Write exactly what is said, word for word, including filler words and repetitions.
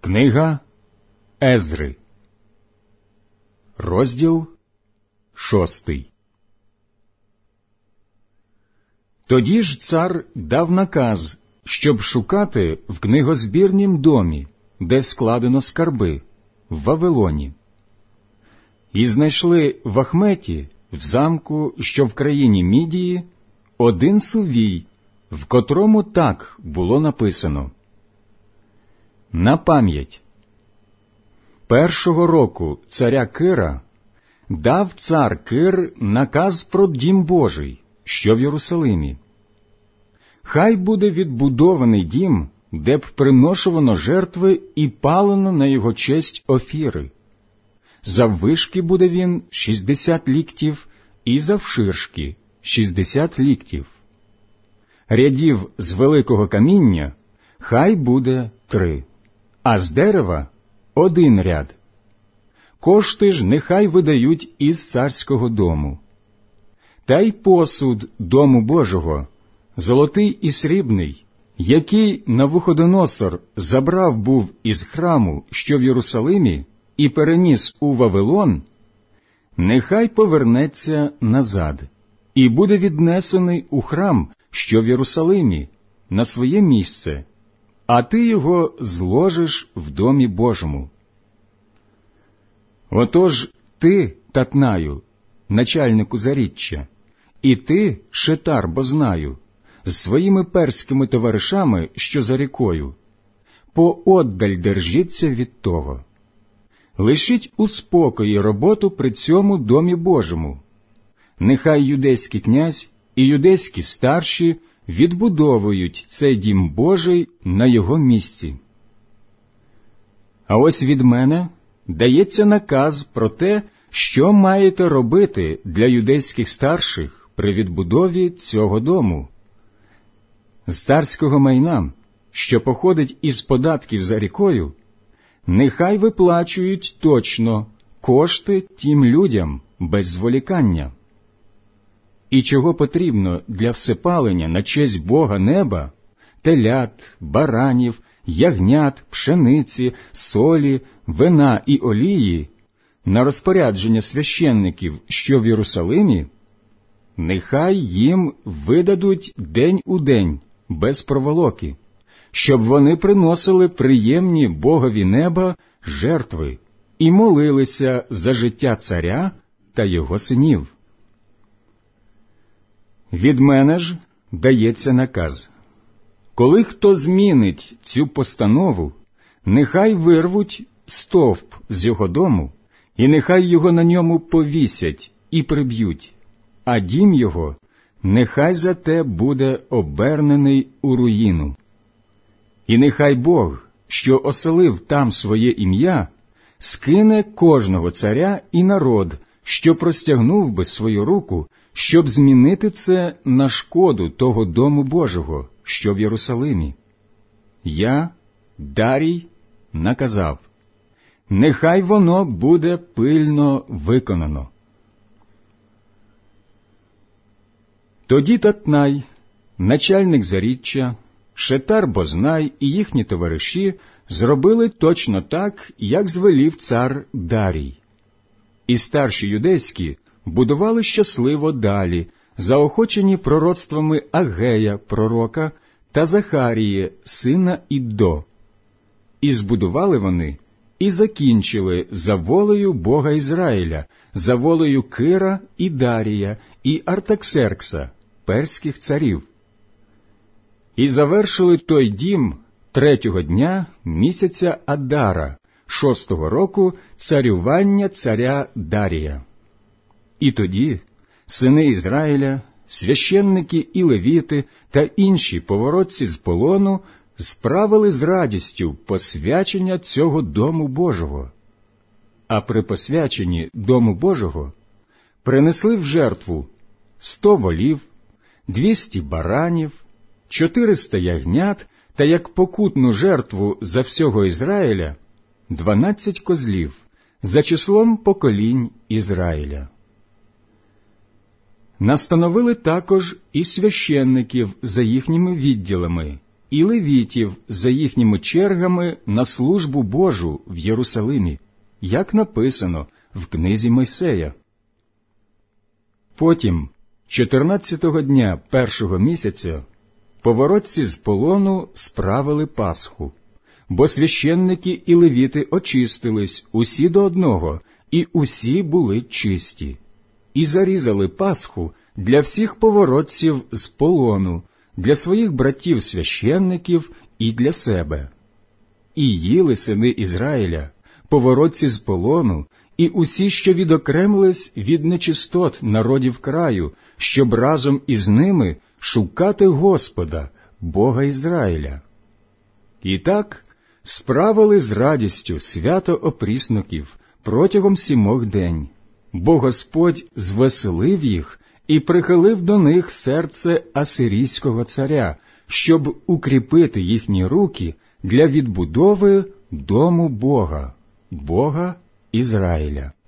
Книга Ездри, розділ шостий. Тоді ж цар дав наказ, щоб шукати в книгозбірнім домі, де складено скарби, в Вавилоні. І знайшли в Ахметі, в замку, що в країні Мідії, один сувій, в котрому так було написано: «На пам'ять. Першого року царя Кира дав цар Кир наказ про дім Божий, що в Єрусалимі. Хай буде відбудований дім, де б приношувано жертви і палено на його честь офіри. Заввишки буде він шістдесят ліктів, і завширшки шістдесят ліктів. Рядів з великого каміння хай буде три, а з дерева один ряд. Кошти ж нехай видають із царського дому. Та й посуд дому Божого, золотий і срібний, який Навуходоносор забрав був із храму, що в Єрусалимі, і переніс у Вавилон, нехай повернеться назад і буде віднесений у храм, що в Єрусалимі, на своє місце, а ти його зложиш в домі Божому. Отож ти, Татнаю, начальнику заріччя, і ти, Шетар Бознаю, з своїми перськими товаришами, що за рікою, пооддаль держіться від того. Лишіть у спокої роботу при цьому домі Божому. Нехай юдейський князь і юдейські старші відбудовують цей дім Божий на його місці. А ось від мене дається наказ про те, що маєте робити для юдейських старших при відбудові цього дому. З царського майна, що походить із податків за рікою, нехай виплачують точно кошти тим людям без зволікання. І чого потрібно для всепалення на честь Бога неба, телят, баранів, ягнят, пшениці, солі, вина і олії, на розпорядження священників, що в Єрусалимі, нехай їм видадуть день у день, без проволоки, щоб вони приносили приємні Богові неба жертви і молилися за життя царя та його синів. Від мене ж дається наказ: коли хто змінить цю постанову, нехай вирвуть стовп з його дому, і нехай його на ньому повісять і приб'ють, а дім його нехай за те буде обернений у руїну. І нехай Бог, що оселив там своє ім'я, скине кожного царя і народ, що простягнув би свою руку, щоб змінити це на шкоду того дому Божого, що в Єрусалимі. Я, Дарій, наказав: нехай воно буде пильно виконано. Тоді Татнай, начальник заріччя, Шетар Бознай і їхні товариші зробили точно так, як звелів цар Дарій. І старші юдейські будували щасливо далі, заохочені пророцтвами Агея, пророка, та Захарії, сина Іддо. І збудували вони, і закінчили за волею Бога Ізраїля, за волею Кира і Дарія, і Артаксеркса, перських царів. І завершили той дім третього дня місяця Адара, шостого року царювання царя Дарія. І тоді сини Ізраїля, священники і левіти та інші поворотці з полону справили з радістю посвячення цього дому Божого. А при посвяченні дому Божого принесли в жертву сто волів, двісті баранів, чотириста ягнят та як покутну жертву за всього Ізраїля дванадцять козлів за числом поколінь Ізраїля. Настановили також і священників за їхніми відділами, і левітів за їхніми чергами на службу Божу в Єрусалимі, як написано в книзі Мойсея. Потім, чотирнадцятого дня першого місяця, поворотці з полону справили Пасху, бо священники і левіти очистились усі до одного, і усі були чисті, і зарізали Пасху для всіх поворотців з полону, для своїх братів-священників і для себе. І їли сини Ізраїля, поворотці з полону, і усі, що відокремились від нечистот народів краю, щоб разом із ними шукати Господа, Бога Ізраїля. І так справили з радістю свято опрісноків протягом сімох день, бо Господь звеселив їх і прихилив до них серце асирійського царя, щоб укріпити їхні руки для відбудови дому Бога, Бога Ізраїля.